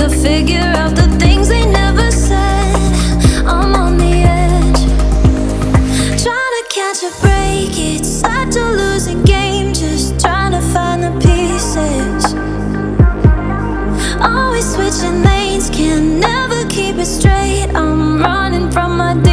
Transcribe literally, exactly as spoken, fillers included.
to figure out the things they never said. I'm on the edge, trying to catch a break. It's such a losing game, just trying to find the pieces. Always switching lanes, can never keep it straight. I'm running from my